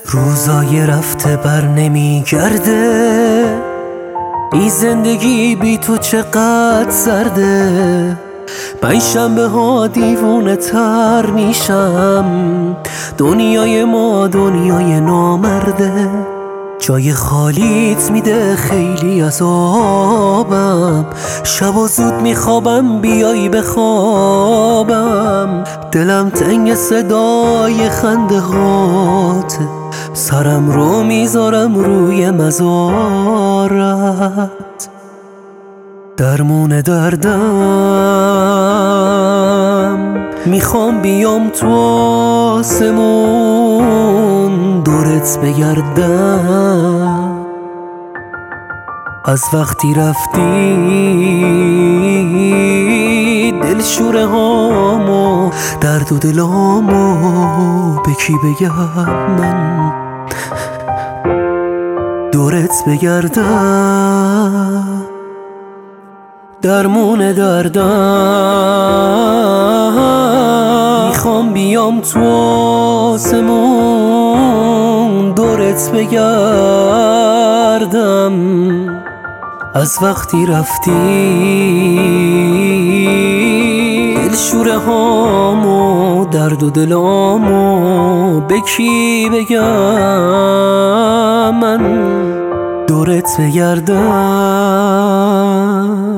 روزای رفته بر نمیگرده، این زندگی بی تو چقدر سرده. پنجشنبه ها دیوونه تر میشم، دنیای ما دنیای نامرده. جای خالیت میده خیلی عذابم، شبا زود میخوابم بیایی بخوابم. دلم تنگ صدای خنده هاته، سرم رو میذارم روی مزارت. درمون دردم میخوام بیام تو آسمون دورت بگردم. از وقتی رفتی دلشوره هامو درد و دلامو به کی بگم من دورت بگردم. درمون دردم میخوام بیام تو آسمون دورت بگردم. از وقتی رفتی دلشوره هامو درد و دلامو به کی بگم من دورت بگردم.